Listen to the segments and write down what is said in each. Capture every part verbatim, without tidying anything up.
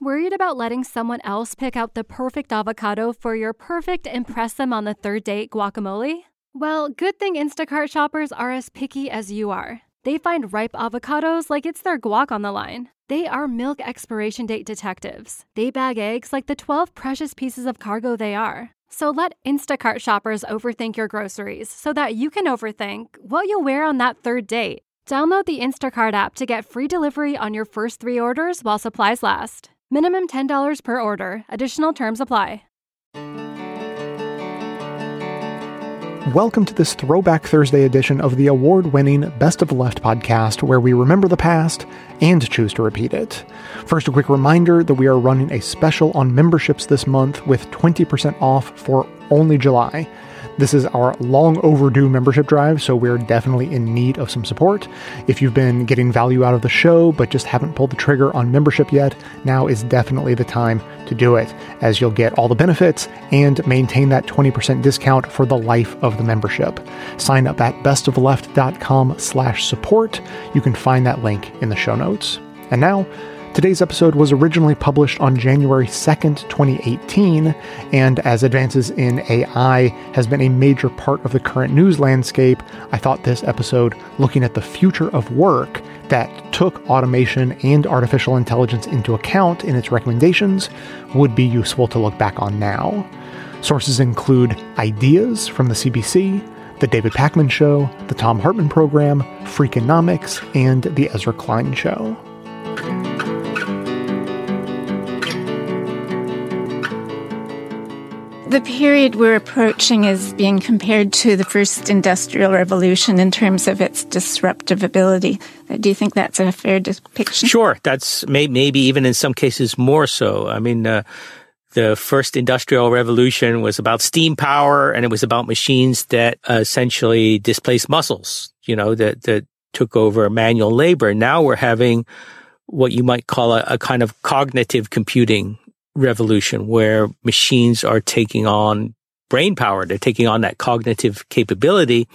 Worried about letting someone else pick out the perfect avocado for your perfect impress them on the third date guacamole? Well, good thing Instacart shoppers are as picky as you are. They find ripe avocados like it's their guac on the line. They are milk expiration date detectives. They bag eggs like the twelve precious pieces of cargo they are. So let Instacart shoppers overthink your groceries so that you can overthink what you'll wear on that third date. Download the Instacart app to get free delivery on your first three orders while supplies last. Minimum ten dollars per order. Additional terms apply. Welcome to this Throwback Thursday edition of the award-winning Best of the Left podcast, where we remember the past and choose to repeat it. First, a quick reminder that we are running a special on memberships this month with twenty percent off for only July. This is our long overdue membership drive, so we're definitely in need of some support. If you've been getting value out of the show, but just haven't pulled the trigger on membership yet, now is definitely the time to do it, as you'll get all the benefits and maintain that twenty percent discount for the life of the membership. Sign up at bestoftheleft.com slash support. You can find that link in the show notes. And now, today's episode was originally published on January second, twenty eighteen, and as advances in A I has been a major part of the current news landscape, I thought this episode, looking at the future of work that took automation and artificial intelligence into account in its recommendations, would be useful to look back on now. Sources include Ideas from the C B C, The David Pakman Show, The Thom Hartmann Program, Freakonomics, and The Ezra Klein Show. The period we're approaching is being compared to the first industrial revolution in terms of its disruptive ability. Do you think that's a fair depiction? Sure. That's may, maybe even in some cases more so. I mean, uh, the first industrial revolution was about steam power, and it was about machines that uh, essentially displaced muscles, you know, that, that took over manual labor. Now we're having what you might call a, a kind of cognitive computing revolution, where machines are taking on brain power. They're taking on that cognitive capability.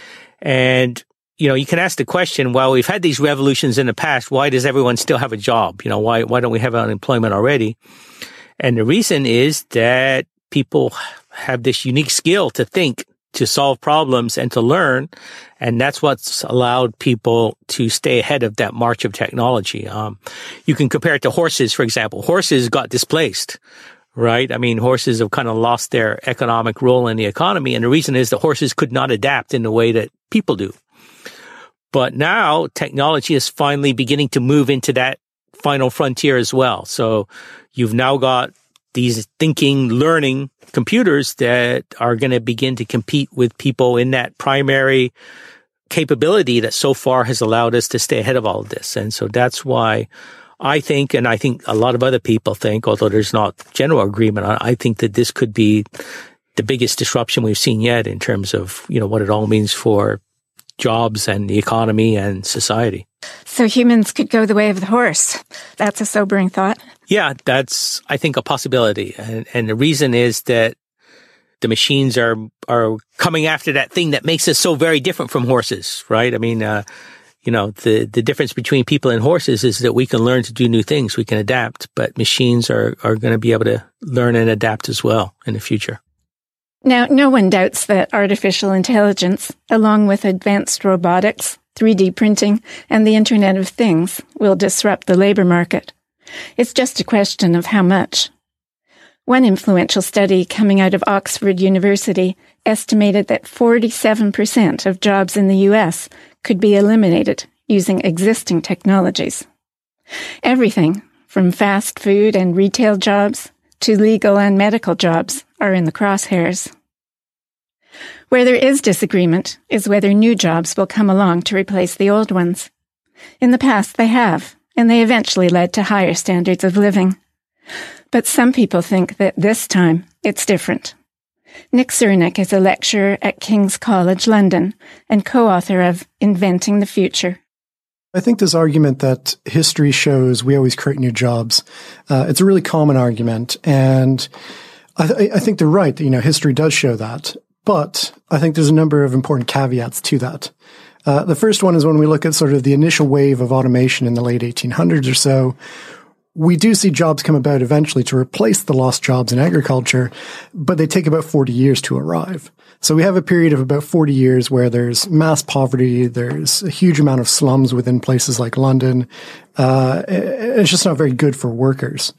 And, you know, you can ask the question, well, we've had these revolutions in the past. Why does everyone still have a job? You know, why, why don't we have unemployment already? And the reason is that people have this unique skill to think, to solve problems, and to learn. And that's what's allowed people to stay ahead of that march of technology. Um, you can compare it to horses, for example. Horses got displaced, right? I mean, horses have kind of lost their economic role in the economy. And the reason is that horses could not adapt in the way that people do. But now technology is finally beginning to move into that final frontier as well. So you've now got these thinking, learning computers that are going to begin to compete with people in that primary capability that so far has allowed us to stay ahead of all of this. And so that's why I think, and I think a lot of other people think, although there's not general agreement on it, I think that this could be the biggest disruption we've seen yet in terms of, you know, what it all means for jobs and the economy and society. So humans could go the way of the horse. That's a sobering thought. Yeah, that's, I think, a possibility. And, and the reason is that the machines are are coming after that thing that makes us so very different from horses, right? I mean, uh, you know, the, the difference between people and horses is that we can learn to do new things, we can adapt, but machines are, are going to be able to learn and adapt as well in the future. Now, no one doubts that artificial intelligence, along with advanced robotics, three D printing, and the Internet of Things, will disrupt the labor market. It's just a question of how much. One influential study coming out of Oxford University estimated that forty-seven percent of jobs in the U S could be eliminated using existing technologies. Everything from fast food and retail jobs to legal and medical jobs are in the crosshairs. Where there is disagreement is whether new jobs will come along to replace the old ones. In the past, they have, and they eventually led to higher standards of living. But some people think that this time it's different. Nick Cernick is a lecturer at King's College London and co-author of Inventing the Future. I think this argument that history shows we always create new jobs, uh, it's a really common argument. And I, th- I think they're right. You know, history does show that. But I think there's a number of important caveats to that. Uh, the first one is when we look at sort of the initial wave of automation in the late eighteen hundreds or so, we do see jobs come about eventually to replace the lost jobs in agriculture, but they take about forty years to arrive. So we have a period of about forty years where there's mass poverty, there's a huge amount of slums within places like London. Uh, it's just not very good for workers.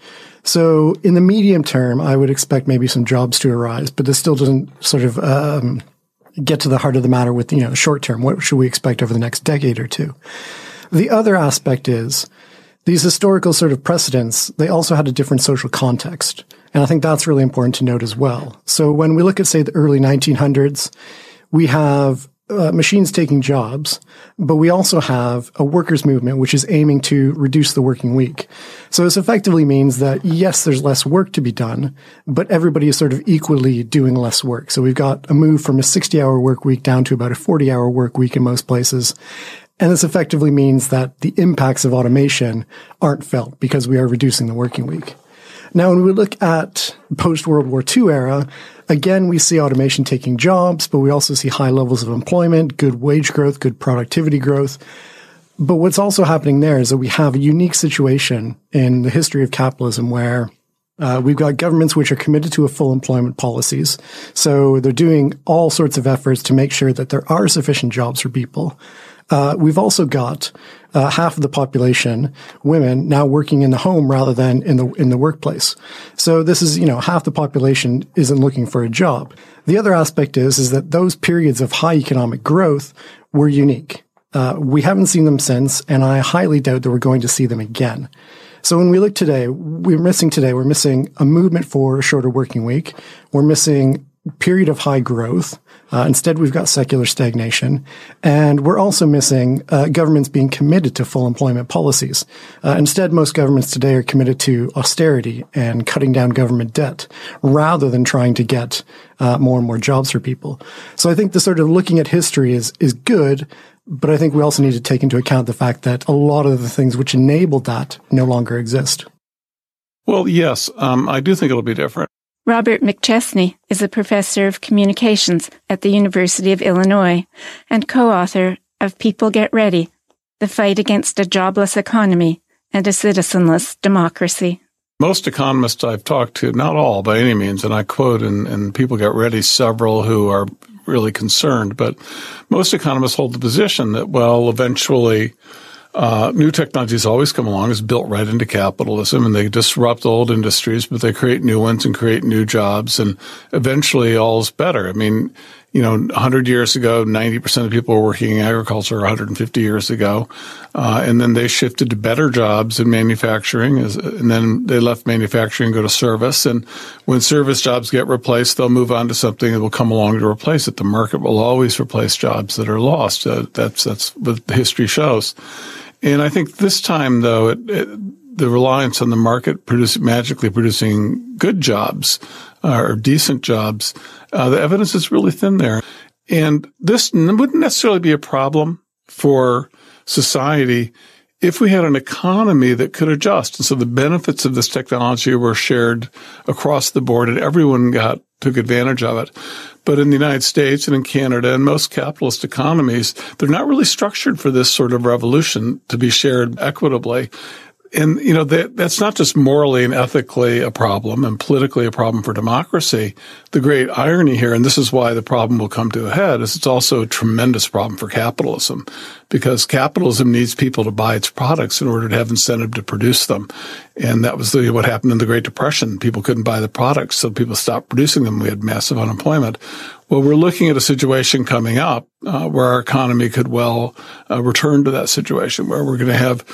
So in the medium term, I would expect maybe some jobs to arise, but this still doesn't sort of um, get to the heart of the matter with, you know, short term. What should we expect over the next decade or two? The other aspect is these historical sort of precedents, they also had a different social context. And I think that's really important to note as well. So when we look at, say, the early nineteen hundreds, we have uh, machines taking jobs, but we also have a workers' movement which is aiming to reduce the working week. So this effectively means that, yes, there's less work to be done, but everybody is sort of equally doing less work. So we've got a move from a sixty-hour work week down to about a forty-hour work week in most places. And this effectively means that the impacts of automation aren't felt because we are reducing the working week. Now, when we look at post-World War Two era, again, we see automation taking jobs, but we also see high levels of employment, good wage growth, good productivity growth. But what's also happening there is that we have a unique situation in the history of capitalism where uh, we've got governments which are committed to a full employment policies. So they're doing all sorts of efforts to make sure that there are sufficient jobs for people. Uh, we've also got uh, half of the population, women, now working in the home rather than in the in the workplace. So this is, you know, half the population isn't looking for a job. The other aspect is is that those periods of high economic growth were unique. Uh, we haven't seen them since, and I highly doubt that we're going to see them again. So when we look today, we're missing today, we're missing a movement for a shorter working week. We're missing period of high growth. Uh, instead, we've got secular stagnation, and we're also missing uh, governments being committed to full employment policies. Uh, instead, most governments today are committed to austerity and cutting down government debt rather than trying to get uh, more and more jobs for people. So I think the sort of looking at history is is good, but I think we also need to take into account the fact that a lot of the things which enabled that no longer exist. Well, yes, um, I do think it'll be different. Robert McChesney is a professor of communications at the University of Illinois and co-author of People Get Ready, The Fight Against a Jobless Economy and a Citizenless Democracy. Most economists I've talked to, not all by any means, and I quote in, in People Get Ready several who are really concerned, but most economists hold the position that, well, eventually Uh, new technologies always come along. It's built right into capitalism, and they disrupt old industries, but they create new ones and create new jobs, and eventually all is better. I mean, you know, one hundred years ago, ninety percent of people were working in agriculture, one hundred fifty years ago, uh, and then they shifted to better jobs in manufacturing, as, and then they left manufacturing and go to service. And when service jobs get replaced, they'll move on to something that will come along to replace it. The market will always replace jobs that are lost. Uh, that's that's what history shows. And I think this time, though, it, it, the reliance on the market produce, magically producing good jobs uh, or decent jobs, uh, the evidence is really thin there. And this wouldn't necessarily be a problem for society if we had an economy that could adjust. And so the benefits of this technology were shared across the board and everyone got took advantage of it. But in the United States and in Canada and most capitalist economies, they're not really structured for this sort of revolution to be shared equitably. And, you know, that, that's not just morally and ethically a problem and politically a problem for democracy. The great irony here, and this is why the problem will come to a head, is it's also a tremendous problem for capitalism, because capitalism needs people to buy its products in order to have incentive to produce them. And that was the, what happened in the Great Depression. People couldn't buy the products, so people stopped producing them. We had massive unemployment. Well, we're looking at a situation coming up uh, where our economy could well uh, return to that situation, where we're going to have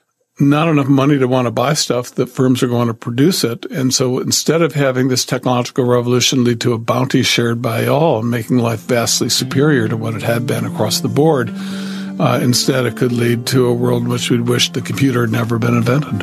not enough money to want to buy stuff that firms are going to produce it. And so instead of having this technological revolution lead to a bounty shared by all and making life vastly superior to what it had been across the board, uh, instead it could lead to a world in which we'd wish the computer had never been invented.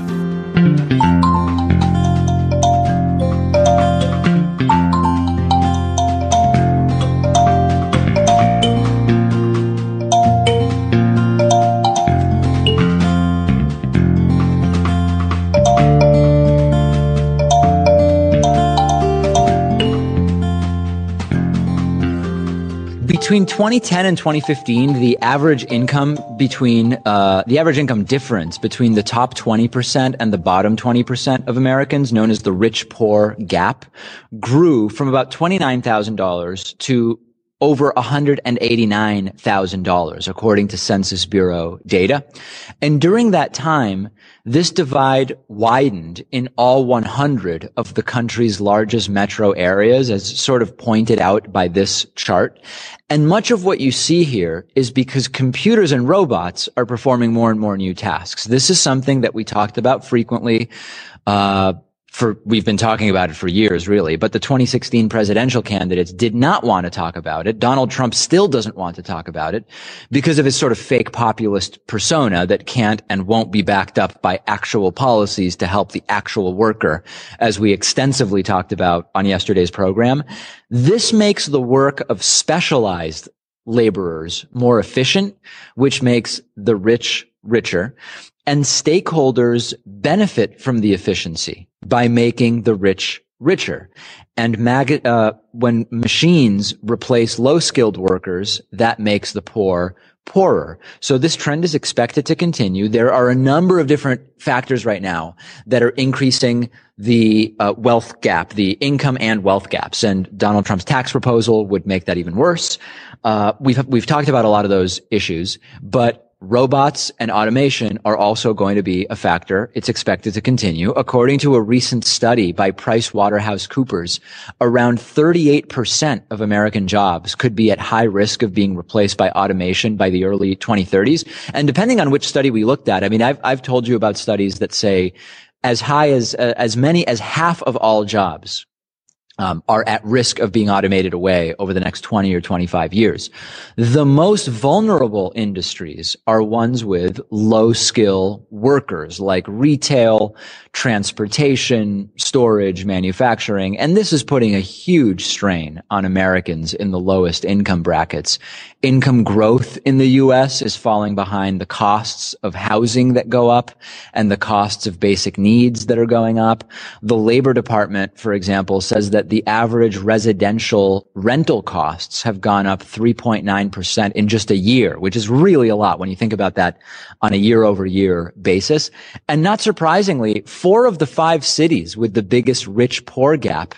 between twenty ten and twenty fifteen, the average income between, uh, the average income difference between the top twenty percent and the bottom twenty percent of Americans, known as the rich-poor gap, grew from about twenty-nine thousand dollars to over one hundred eighty-nine thousand dollars, according to Census Bureau data. And during that time, this divide widened in all one hundred of the country's largest metro areas, as sort of pointed out by this chart. And much of what you see here is because computers and robots are performing more and more new tasks. This is something that we talked about frequently, uh, For, we've been talking about it for years, really, but the twenty sixteen presidential candidates did not want to talk about it. Donald Trump still doesn't want to talk about it because of his sort of fake populist persona that can't and won't be backed up by actual policies to help the actual worker, as we extensively talked about on yesterday's program. This makes the work of specialized laborers more efficient, which makes the rich richer, and stakeholders benefit from the efficiency by making the rich richer. And mag- uh, when machines replace low-skilled workers, that makes the poor poorer. So this trend is expected to continue. There are a number of different factors right now that are increasing the uh, wealth gap, the income and wealth gaps. And Donald Trump's tax proposal would make that even worse. Uh, we've, we've talked about a lot of those issues, but robots and automation are also going to be a factor. It's expected to continue. According to a recent study by PricewaterhouseCoopers, around thirty-eight percent of American jobs could be at high risk of being replaced by automation by the early twenty thirties. And depending on which study we looked at, I mean, I've, I've told you about studies that say as high as, uh, as many as half of all jobs Um, are at risk of being automated away over the next twenty or twenty-five years. The most vulnerable industries are ones with low skill workers like retail, transportation, storage, manufacturing. And this is putting a huge strain on Americans in the lowest income brackets. Income growth in the U S is falling behind the costs of housing that go up and the costs of basic needs that are going up. The Labor Department, for example, says that the average residential rental costs have gone up three point nine percent in just a year, which is really a lot when you think about that on a year over year basis. And not surprisingly, four of the five cities with the biggest rich-poor gap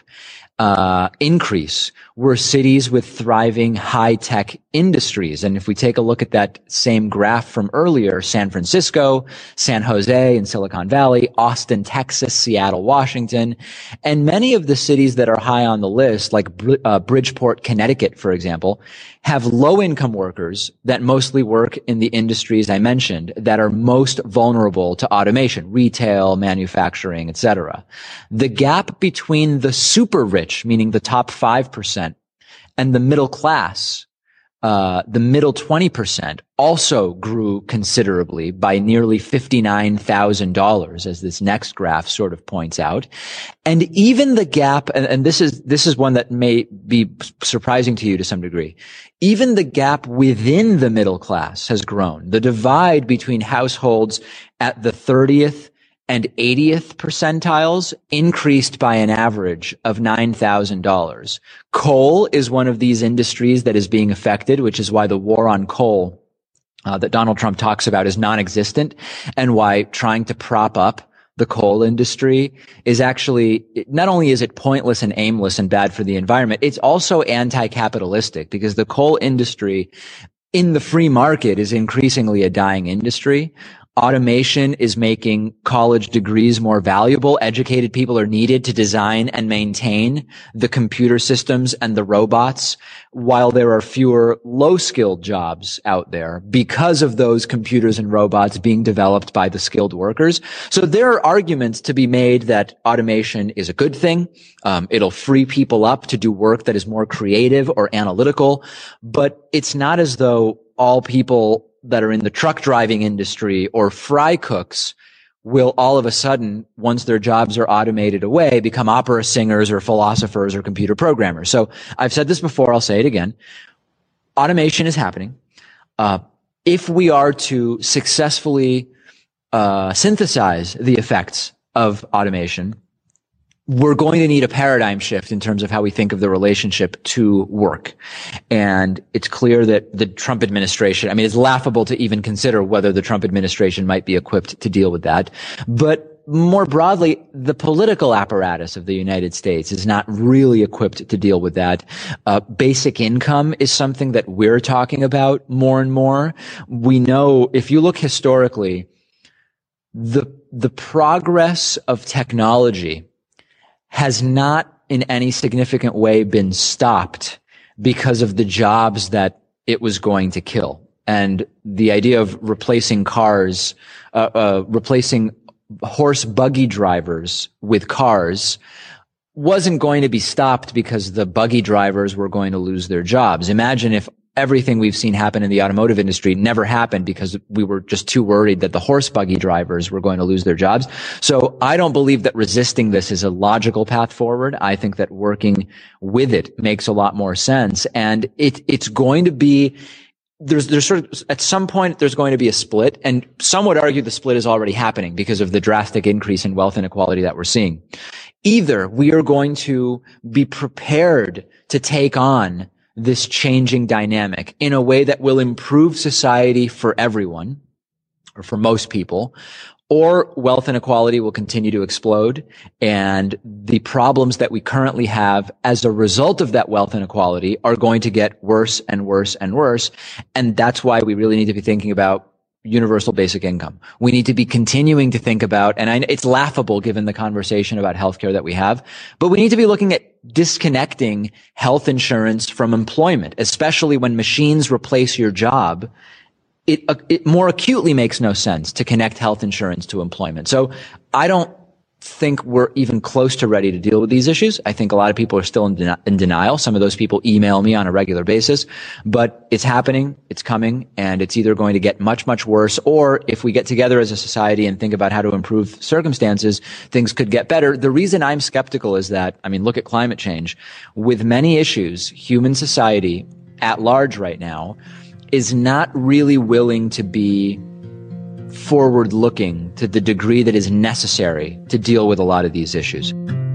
Uh, increase were cities with thriving high-tech industries. And if we take a look at that same graph from earlier, San Francisco, San Jose and Silicon Valley, Austin, Texas, Seattle, Washington, and many of the cities that are high on the list, like uh, Bridgeport, Connecticut, for example, have low-income workers that mostly work in the industries I mentioned that are most vulnerable to automation, retail, manufacturing, et cetera. The gap between the super rich, meaning the top five percent, and the middle class, uh, the middle twenty percent, also grew considerably by nearly fifty-nine thousand dollars, as this next graph sort of points out. And even the gap, and, and this is, this is one that may be surprising to you to some degree, even the gap within the middle class has grown. The divide between households at the thirtieth and eightieth percentiles increased by an average of nine thousand dollars. Coal is one of these industries that is being affected, which is why the war on coal uh, that Donald Trump talks about is non-existent, and why trying to prop up the coal industry is actually, not only is it pointless and aimless and bad for the environment, it's also anti-capitalistic, because the coal industry in the free market is increasingly a dying industry. Automation is making college degrees more valuable. Educated people are needed to design and maintain the computer systems and the robots, while there are fewer low-skilled jobs out there because of those computers and robots being developed by the skilled workers. So there are arguments to be made that automation is a good thing. Um, it'll free people up to do work that is more creative or analytical, but it's not as though all people that are in the truck driving industry or fry cooks will all of a sudden, once their jobs are automated away, become opera singers or philosophers or computer programmers. So I've said this before, I'll say it again. Automation is happening. Uh, if we are to successfully uh, synthesize the effects of automation, we're going to need a paradigm shift in terms of how we think of the relationship to work. And it's clear that the Trump administration, I mean, it's laughable to even consider whether the Trump administration might be equipped to deal with that. But more broadly, the political apparatus of the United States is not really equipped to deal with that. Uh, basic income is something that we're talking about more and more. We know, if you look historically, the, the progress of technology has not in any significant way been stopped because of the jobs that it was going to kill. And the idea of replacing cars, uh, uh, replacing horse buggy drivers with cars wasn't going to be stopped because the buggy drivers were going to lose their jobs. Imagine if everything we've seen happen in the automotive industry never happened because we were just too worried that the horse buggy drivers were going to lose their jobs. So I don't believe that resisting this is a logical path forward. I think that working with it makes a lot more sense. And it, it's going to be, there's, there's sort of, at some point, there's going to be a split. And some would argue the split is already happening because of the drastic increase in wealth inequality that we're seeing. Either we are going to be prepared to take on this changing dynamic in a way that will improve society for everyone, or for most people, or wealth inequality will continue to explode, and the problems that we currently have as a result of that wealth inequality are going to get worse and worse and worse. And that's why we really need to be thinking about universal basic income. We need to be continuing to think about, and I, it's laughable given the conversation about healthcare that we have, but we need to be looking at disconnecting health insurance from employment, especially when machines replace your job. It, uh, it more acutely makes no sense to connect health insurance to employment. So I don't think we're even close to ready to deal with these issues. I think a lot of people are still in, den- in denial. Some of those people email me on a regular basis, but it's happening, it's coming, and it's either going to get much, much worse, or if we get together as a society and think about how to improve circumstances, things could get better. The reason I'm skeptical is that, I mean, look at climate change. With many issues, human society at large right now is not really willing to be forward-looking to the degree that is necessary to deal with a lot of these issues.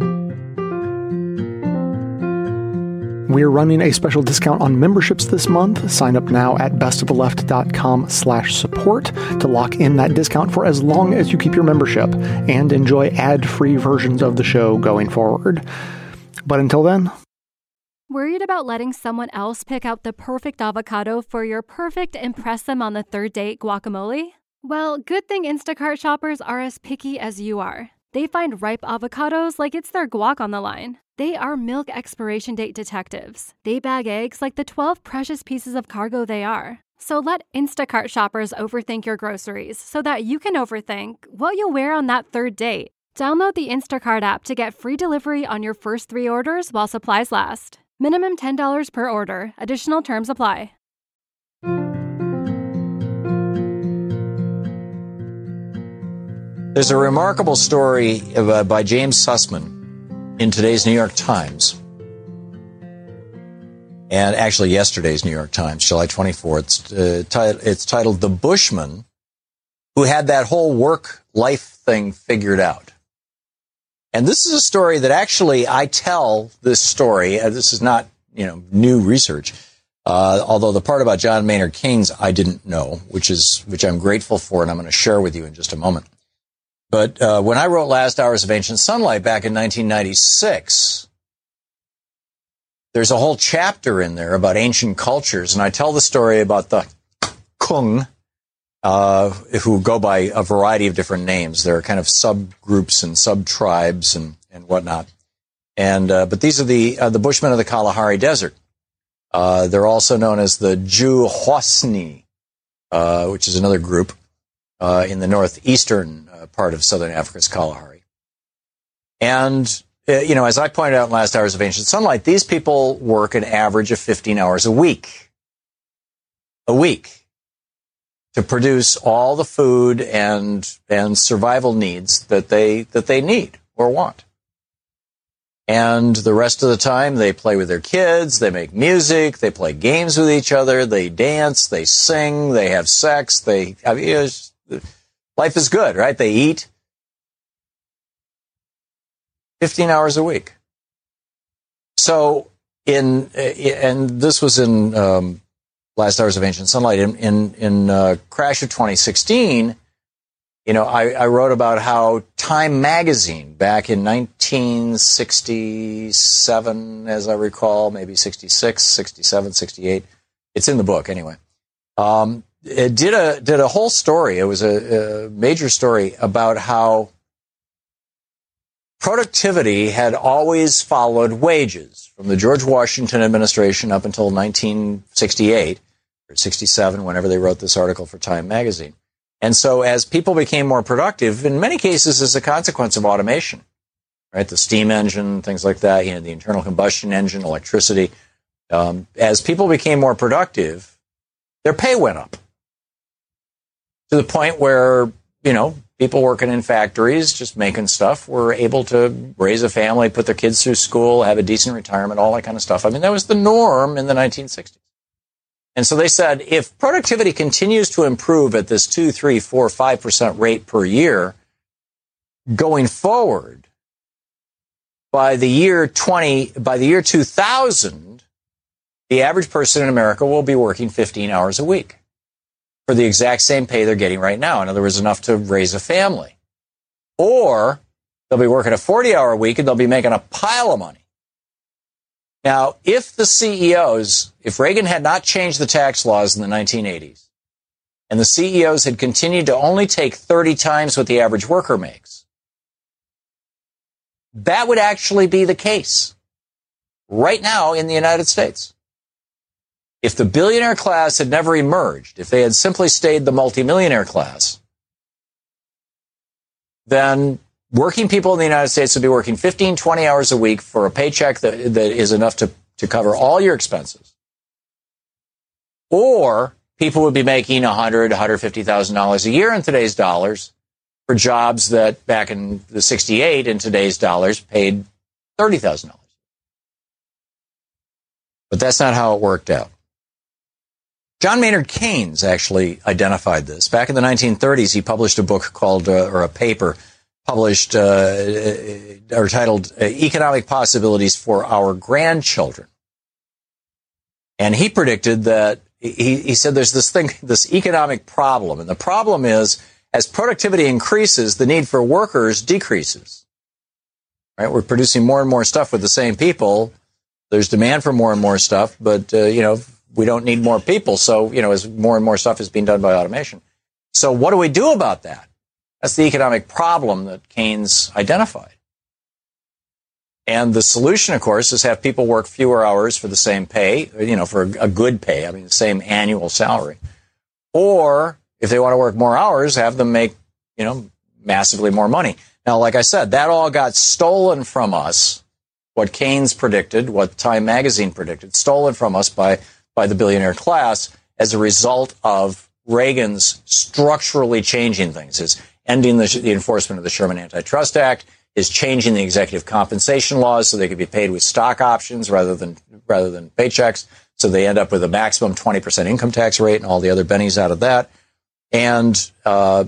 We're running a special discount on memberships this month. Sign up now at bestoftheleft.com slash support to lock in that discount for as long as you keep your membership and enjoy ad-free versions of the show going forward. But until then... Worried about letting someone else pick out the perfect avocado for your perfect impress them on the third date guacamole? Well, good thing Instacart shoppers are as picky as you are. They find ripe avocados like it's their guac on the line. They are milk expiration date detectives. They bag eggs like the twelve precious pieces of cargo they are. So let Instacart shoppers overthink your groceries so that you can overthink what you'll wear on that third date. Download the Instacart app to get free delivery on your first three orders while supplies last. Minimum ten dollars per order. Additional terms apply. There's a remarkable story uh, by James Sussman in today's New York Times. And actually yesterday's New York Times, July twenty-fourth. It's, uh, tit- it's titled The Bushman Who Had That Whole Work-Life Thing Figured Out. And this is a story that actually I tell this story. Uh, this is not, you know, new research. Uh, although the part about John Maynard Keynes I didn't know, which is, which I'm grateful for, and I'm going to share with you in just a moment. But uh, when I wrote Last Hours of Ancient Sunlight back in nineteen ninety-six, there's a whole chapter in there about ancient cultures, and I tell the story about the Kung, uh, who go by a variety of different names. There are kind of subgroups and sub-tribes and, and whatnot. And uh, but these are the uh, the Bushmen of the Kalahari Desert. Uh, they're also known as the Juhosni, uh, which is another group uh, in the northeastern uh, part of southern Africa's Kalahari. And, uh, you know, as I pointed out in Last Hours of Ancient Sunlight, these people work an average of fifteen hours a week. A week. To produce all the food and and survival needs that they that they need or want. And the rest of the time, they play with their kids, they make music, they play games with each other, they dance, they sing, they have sex, they, I mean, it's, life is good, right? They eat. fifteen hours a week. So in, and this was in um, Last Hours of Ancient Sunlight, in, in, in uh, Crash of twenty sixteen, you know, I, I wrote about how Time magazine back in nineteen sixty-seven, as I recall, maybe sixty-six, sixty-seven, sixty-eight. It's in the book anyway. Um, it did a, did a whole story. It was a, a major story about how productivity had always followed wages from the George Washington administration up until nineteen sixty-eight or sixty-seven, whenever they wrote this article for Time magazine. And so as people became more productive, in many cases as a consequence of automation, right? The steam engine, things like that, you know, the internal combustion engine, electricity. Um, as people became more productive, their pay went up to the point where, you know, people working in factories, just making stuff, were able to raise a family, put their kids through school, have a decent retirement, all that kind of stuff. I mean, that was the norm in the nineteen sixties. And so they said, if productivity continues to improve at this two, three, four, five percent rate per year going forward, by the year twenty, by the year two thousand, the average person in America will be working fifteen hours a week for the exact same pay they're getting right now. In other words, enough to raise a family. Or they'll be working a forty-hour week and they'll be making a pile of money. Now, if the C E Os, if Reagan had not changed the tax laws in the nineteen eighties, and the C E Os had continued to only take thirty times what the average worker makes, that would actually be the case right now in the United States. If the billionaire class had never emerged, if they had simply stayed the multimillionaire class, then working people in the United States would be working fifteen, twenty hours a week for a paycheck that, that is enough to, to cover all your expenses. Or people would be making one hundred thousand dollars, one hundred fifty thousand dollars a year in today's dollars for jobs that back in the sixty-eight in today's dollars paid thirty thousand dollars. But that's not how it worked out. John Maynard Keynes actually identified this. Back in the nineteen thirties, he published a book called, uh, or a paper published, uh, or titled uh, Economic Possibilities for Our Grandchildren. And he predicted that, he, he said there's this thing, this economic problem. And the problem is, as productivity increases, the need for workers decreases. Right? We're producing more and more stuff with the same people. There's demand for more and more stuff, but, uh, you know, we don't need more people. So, you know, as more and more stuff is being done by automation. So what do we do about that? That's the economic problem that Keynes identified. And the solution, of course, is have people work fewer hours for the same pay, you know, for a good pay, I mean, the same annual salary. Or if they want to work more hours, have them make, you know, massively more money. Now, like I said, that all got stolen from us, what Keynes predicted, what Time magazine predicted, stolen from us by, by the billionaire class as a result of Reagan's structurally changing things. His ending the, the enforcement of the Sherman Antitrust Act, is changing the executive compensation laws so they could be paid with stock options rather than rather than paychecks. So they end up with a maximum twenty percent income tax rate and all the other bennies out of that. And uh,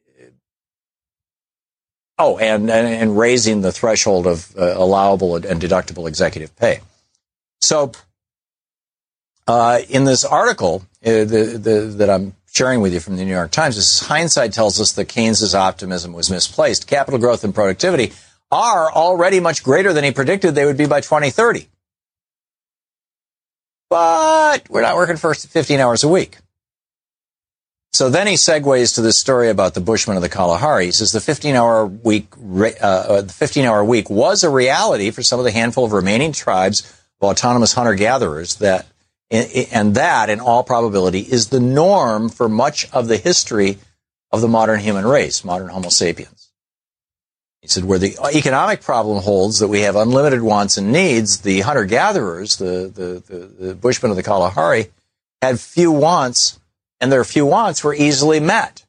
oh, and, and and raising the threshold of uh, allowable and deductible executive pay. So uh, in this article uh, the, the, that I'm sharing with you from the New York Times, this is, hindsight tells us that Keynes's optimism was misplaced. Capital growth and productivity are already much greater than he predicted they would be by twenty thirty. But we're not working for fifteen hours a week. So then he segues to this story about the Bushmen of the Kalahari. He says the fifteen-hour week, uh, the fifteen-hour week was a reality for some of the handful of remaining tribes of autonomous hunter-gatherers that, and that, in all probability, is the norm for much of the history of the modern human race, modern Homo sapiens. He said, where the economic problem holds that we have unlimited wants and needs, the hunter-gatherers, the, the, the, the Bushmen of the Kalahari, had few wants, and their few wants were easily met.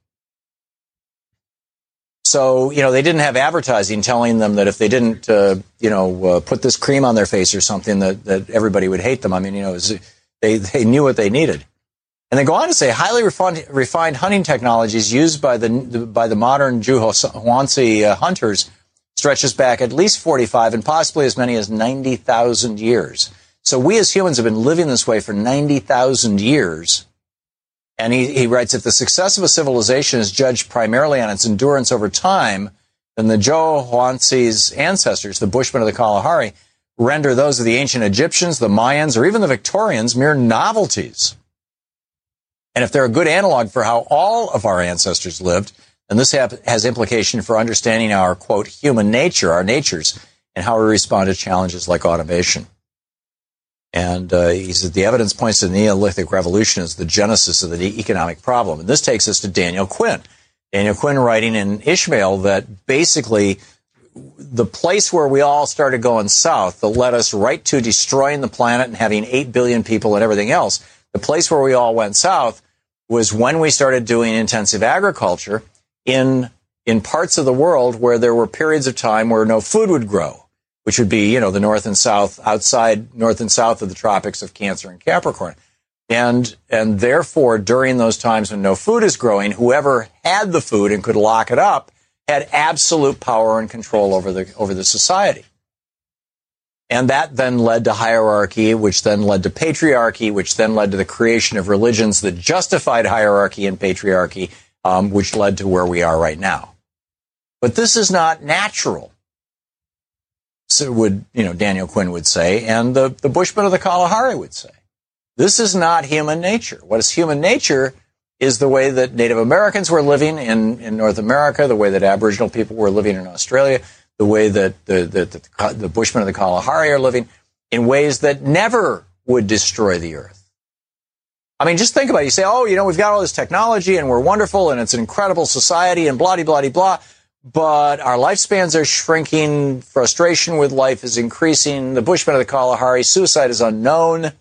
So, you know, they didn't have advertising telling them that if they didn't, uh, you know, uh, put this cream on their face or something, that, that everybody would hate them. I mean, you know, it was, They they knew what they needed. And they go on to say highly refined, refined hunting technologies used by the by the modern Juhonsi uh, hunters stretches back at least forty-five and possibly as many as ninety thousand years. So we as humans have been living this way for ninety thousand years. And he, he writes, if the success of a civilization is judged primarily on its endurance over time, then the Zhou Huangzi's ancestors, the Bushmen of the Kalahari, render those of the ancient Egyptians, the Mayans, or even the Victorians mere novelties. And if they're a good analog for how all of our ancestors lived, then this have, has implication for understanding our, quote, human nature, our natures, and how we respond to challenges like automation. And uh, he said the evidence points to the Neolithic Revolution as the genesis of the economic problem. And this takes us to Daniel Quinn. Daniel Quinn writing in Ishmael that basically the place where we all started going south that led us right to destroying the planet and having eight billion people and everything else, the place where we all went south was when we started doing intensive agriculture in in parts of the world where there were periods of time where no food would grow, which would be, you know, the north and south, outside north and south of the tropics of Cancer and Capricorn. And, and therefore, during those times when no food is growing, whoever had the food and could lock it up had absolute power and control over the, over the society. And that then led to hierarchy, which then led to patriarchy, which then led to the creation of religions that justified hierarchy and patriarchy, um, which led to where we are right now. But this is not natural. So would, you know, Daniel Quinn would say, and the, the Bushmen of the Kalahari would say. This is not human nature. What is human nature is the way that Native Americans were living in, in North America, the way that Aboriginal people were living in Australia, the way that the, the, the, the Bushmen of the Kalahari are living, in ways that never would destroy the earth. I mean, just think about it. You say, oh, you know, we've got all this technology and we're wonderful and it's an incredible society and blah, blah, blah, blah. But our lifespans are shrinking. Frustration with life is increasing. The Bushmen of the Kalahari, suicide is unknown.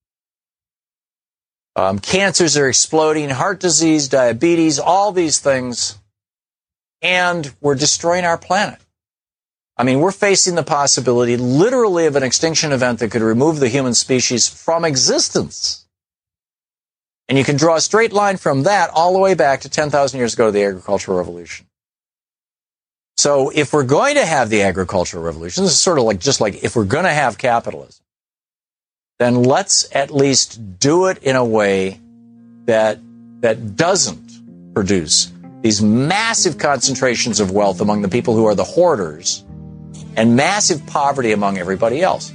Um, cancers are exploding, heart disease, diabetes, all these things. And we're destroying our planet. I mean, we're facing the possibility literally of an extinction event that could remove the human species from existence. And you can draw a straight line from that all the way back to ten thousand years ago to the agricultural revolution. So if we're going to have the agricultural revolution, this is sort of like just like if we're going to have capitalism, then let's at least do it in a way that that doesn't produce these massive concentrations of wealth among the people who are the hoarders and massive poverty among everybody else.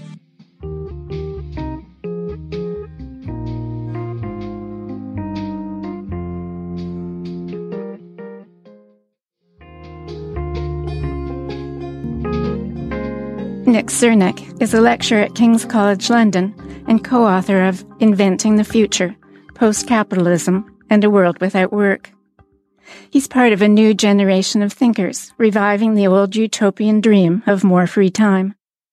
Nick Cernak is a lecturer at King's College London and co-author of Inventing the Future, Post-Capitalism and a World Without Work. He's part of a new generation of thinkers, reviving the old utopian dream of more free time.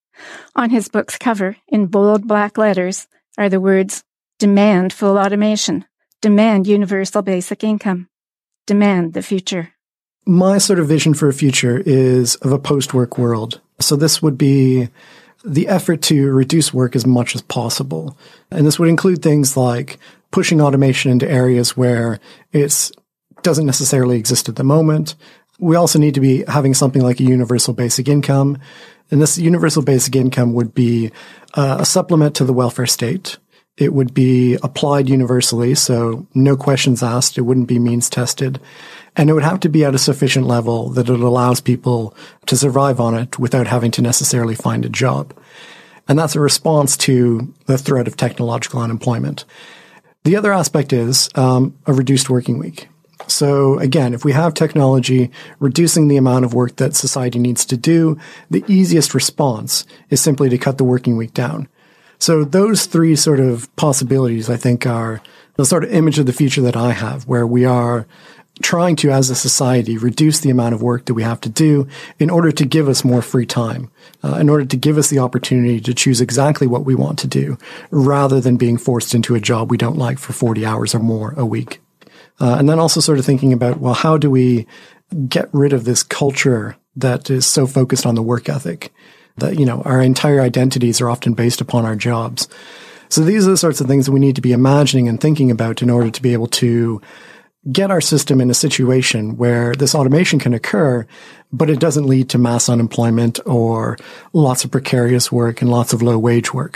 On his book's cover, in bold black letters, are the words, demand full automation, demand universal basic income, demand the future. My sort of vision for a future is of a post-work world. So this would be the effort to reduce work as much as possible. And this would include things like pushing automation into areas where it doesn't necessarily exist at the moment. We also need to be having something like a universal basic income. And this universal basic income would be uh, a supplement to the welfare state. It would be applied universally, so no questions asked. It wouldn't be means tested. And it would have to be at a sufficient level that it allows people to survive on it without having to necessarily find a job. And that's a response to the threat of technological unemployment. The other aspect is um, a reduced working week. So again, if we have technology reducing the amount of work that society needs to do, the easiest response is simply to cut the working week down. So those three sort of possibilities, I think, are the sort of image of the future that I have, where we are trying to, as a society, reduce the amount of work that we have to do in order to give us more free time, uh, in order to give us the opportunity to choose exactly what we want to do, rather than being forced into a job we don't like for forty hours or more a week. Uh, and then also sort of thinking about, well, how do we get rid of this culture that is so focused on the work ethic? That, you know, our entire identities are often based upon our jobs. So these are the sorts of things that we need to be imagining and thinking about in order to be able to get our system in a situation where this automation can occur, but it doesn't lead to mass unemployment or lots of precarious work and lots of low wage work.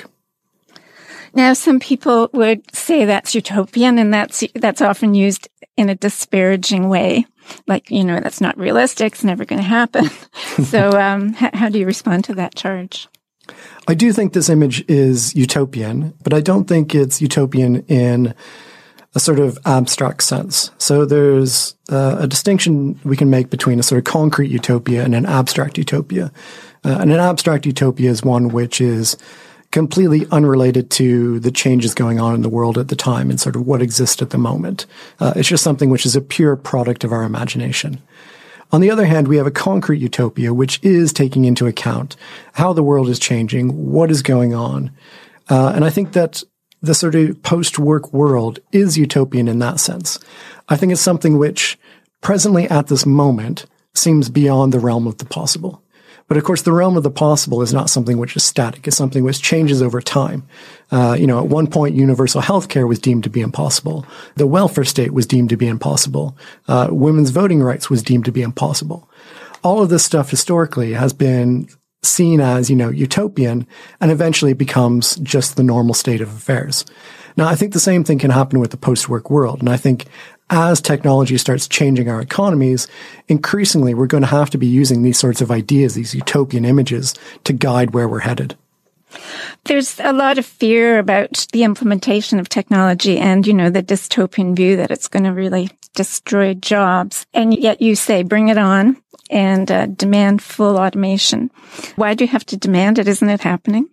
Now, some people would say that's utopian, and that's that's often used in a disparaging way. Like, you know, that's not realistic. It's never going to happen. So um, h- how do you respond to that charge? I do think this image is utopian, but I don't think it's utopian in a sort of abstract sense. So there's uh, a distinction we can make between a sort of concrete utopia and an abstract utopia. Uh, and an abstract utopia is one which is completely unrelated to the changes going on in the world at the time and sort of what exists at the moment. Uh, it's just something which is a pure product of our imagination. On the other hand, we have a concrete utopia, which is taking into account how the world is changing, what is going on. Uh, and I think that the sort of post-work world is utopian in that sense. I think it's something which presently at this moment seems beyond the realm of the possible. But of course, the realm of the possible is not something which is static. It's something which changes over time. Uh, you know, at one point, universal healthcare was deemed to be impossible. The welfare state was deemed to be impossible. Uh, women's voting rights was deemed to be impossible. All of this stuff historically has been seen as, you know, utopian, and eventually it becomes just the normal state of affairs. Now, I think the same thing can happen with the post-work world. And I think as technology starts changing our economies, increasingly we're going to have to be using these sorts of ideas, these utopian images, to guide where we're headed. There's a lot of fear about the implementation of technology and, you know, the dystopian view that it's going to really destroy jobs. And yet you say, bring it on and uh, demand full automation. Why do you have to demand it? Isn't it happening?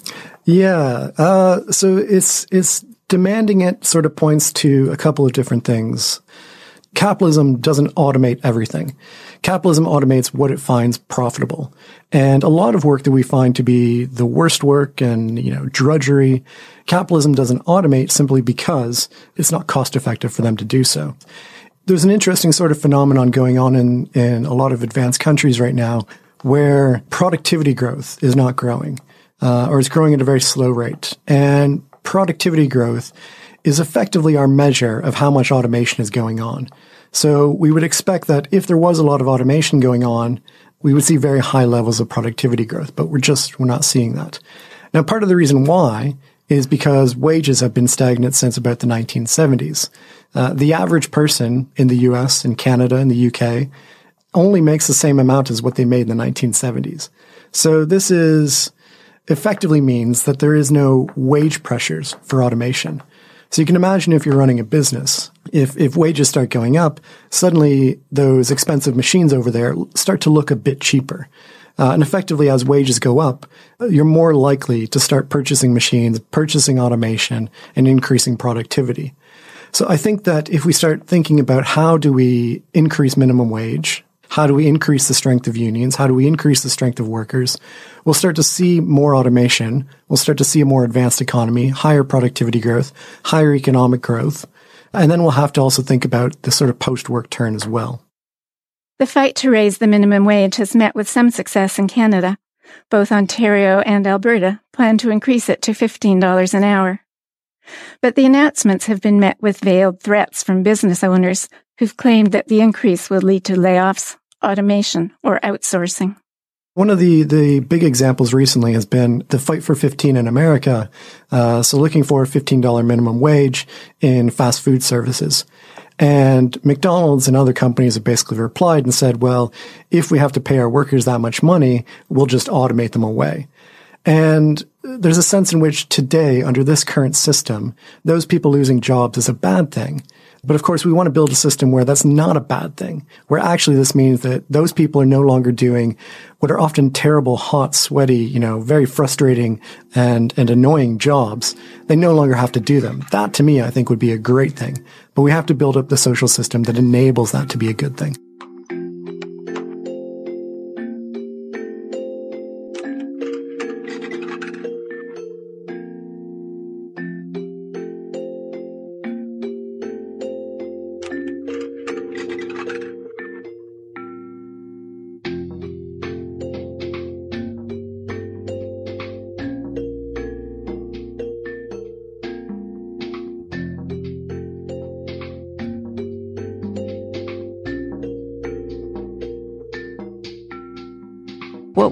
Yeah. Uh, so it's, it's, demanding it sort of points to a couple of different things. Capitalism doesn't automate everything. Capitalism automates what it finds profitable. And a lot of work that we find to be the worst work and, you know, drudgery, capitalism doesn't automate simply because it's not cost effective for them to do so. There's an interesting sort of phenomenon going on in, in a lot of advanced countries right now where productivity growth is not growing, uh, or is growing at a very slow rate. And productivity growth is effectively our measure of how much automation is going on. So we would expect that if there was a lot of automation going on, we would see very high levels of productivity growth, but we're just, we're not seeing that. Now, part of the reason why is because wages have been stagnant since about the nineteen seventies. Uh, the average person in the U S, in Canada, in the U K only makes the same amount as what they made in the nineteen seventies. So this is effectively means that there is no wage pressures for automation. So you can imagine if you're running a business, if, if wages start going up, suddenly those expensive machines over there start to look a bit cheaper. Uh, and effectively, as wages go up, you're more likely to start purchasing machines, purchasing automation, and increasing productivity. So I think that if we start thinking about how do we increase minimum wage, how do we increase the strength of unions? How do we increase the strength of workers? We'll start to see more automation. We'll start to see a more advanced economy, higher productivity growth, higher economic growth. And then we'll have to also think about the sort of post-work turn as well. The fight to raise the minimum wage has met with some success in Canada. Both Ontario and Alberta plan to increase it to fifteen dollars an hour. But the announcements have been met with veiled threats from business owners who've claimed that the increase will lead to layoffs, automation, or outsourcing. One of the, the big examples recently has been the Fight for fifteen in America. Uh, so looking for a fifteen dollars minimum wage in fast food services. And McDonald's and other companies have basically replied and said, well, if we have to pay our workers that much money, we'll just automate them away. And there's a sense in which today, under this current system, those people losing jobs is a bad thing. But of course, we want to build a system where that's not a bad thing, where actually this means that those people are no longer doing what are often terrible, hot, sweaty, you know, very frustrating and, and annoying jobs. They no longer have to do them. That, to me, I think would be a great thing. But we have to build up the social system that enables that to be a good thing.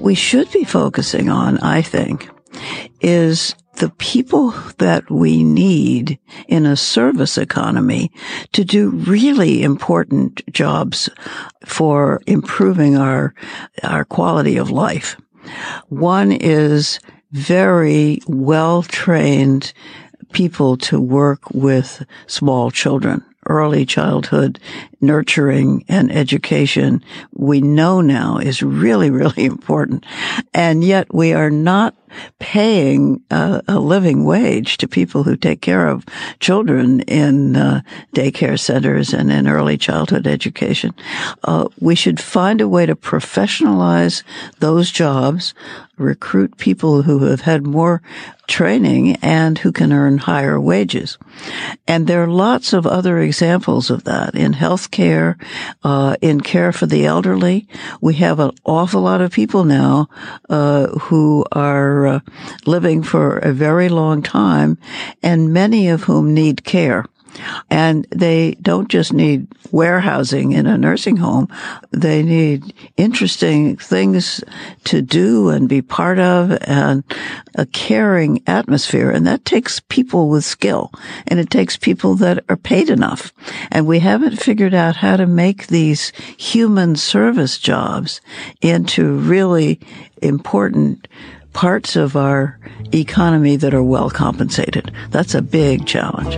we should be focusing on, I think, is the people that we need in a service economy to do really important jobs for improving our, our quality of life. One is very well-trained people to work with small children. Early childhood nurturing and education, we know now is really, really important. And yet we are not paying uh, a living wage to people who take care of children in uh, daycare centers and in early childhood education. Uh, we should find a way to professionalize those jobs, recruit people who have had more training and who can earn higher wages. And there are lots of other examples of that in healthcare, uh, in care for the elderly. We have an awful lot of people now, uh, who are uh, living for a very long time, and many of whom need care. And they don't just need warehousing in a nursing home. They need interesting things to do and be part of, and a caring atmosphere. And that takes people with skill, and it takes people that are paid enough. And we haven't figured out how to make these human service jobs into really important parts of our economy that are well compensated. That's a big challenge.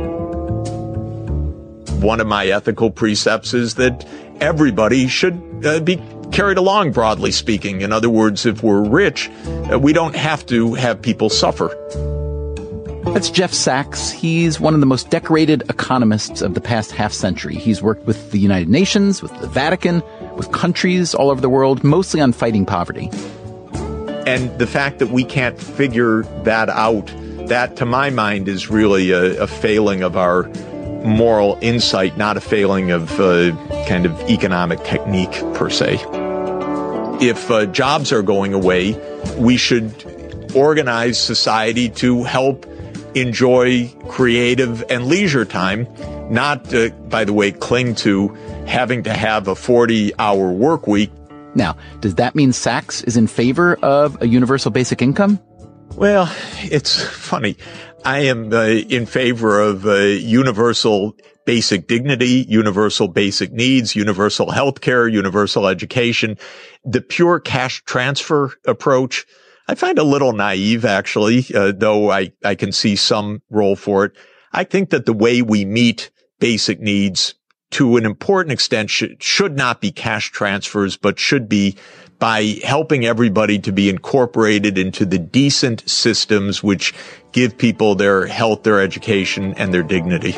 One of my ethical precepts is that everybody should uh, be carried along, broadly speaking. In other words, if we're rich, uh, we don't have to have people suffer. That's Jeff Sachs. He's one of the most decorated economists of the past half century. He's worked with the United Nations, with the Vatican, with countries all over the world, mostly on fighting poverty. And the fact that we can't figure that out, that to my mind is really a, a failing of our moral insight, not a failing of uh, kind of economic technique per se. If uh, jobs are going away, we should organize society to help enjoy creative and leisure time, not, uh, by the way, cling to having to have a forty-hour work week. Now, does that mean Sachs is in favor of a universal basic income? Well, it's funny. I am uh, in favor of uh, universal basic dignity, universal basic needs, universal health care, universal education. The pure cash transfer approach, I find a little naive, actually, uh, though I, I can see some role for it. I think that the way we meet basic needs to an important extent should, should not be cash transfers, but should be by helping everybody to be incorporated into the decent systems which give people their health, their education, and their dignity.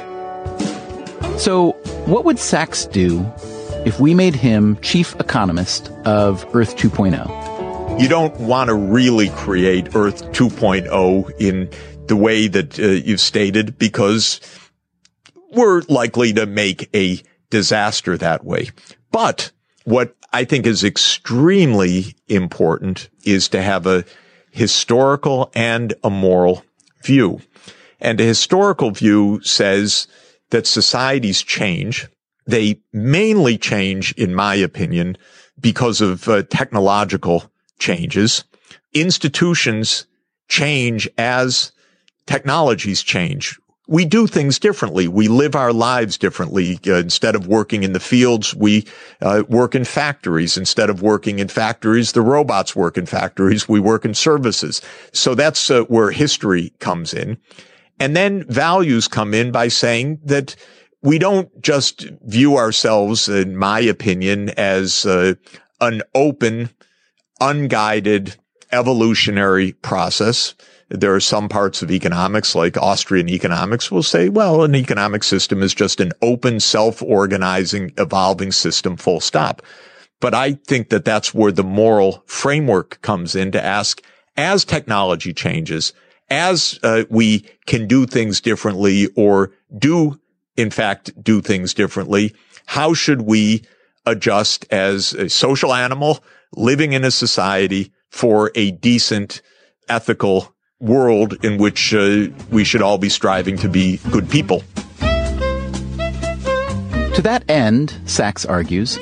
So what would Sachs do if we made him chief economist of Earth two point oh? You don't want to really create Earth two point oh in the way that uh, you've stated, because we're likely to make a disaster that way. But what I think is extremely important is to have a historical and a moral view. And a historical view says that societies change. They mainly change, in my opinion, because of uh, technological changes. Institutions change as technologies change. We do things differently. We live our lives differently. Uh, instead of working in the fields, we uh, work in factories. Instead of working in factories, the robots work in factories. We work in services. So that's uh, where history comes in. And then values come in by saying that we don't just view ourselves, in my opinion, as uh, an open, unguided, evolutionary process. There are some parts of economics, like Austrian economics, will say, well, an economic system is just an open, self-organizing, evolving system, full stop. But I think that that's where the moral framework comes in, to ask, as technology changes, as uh, we can do things differently, or do, in fact, do things differently, how should we adjust as a social animal living in a society for a decent, ethical world in which uh, we should all be striving to be good people. To that end, Sachs argues,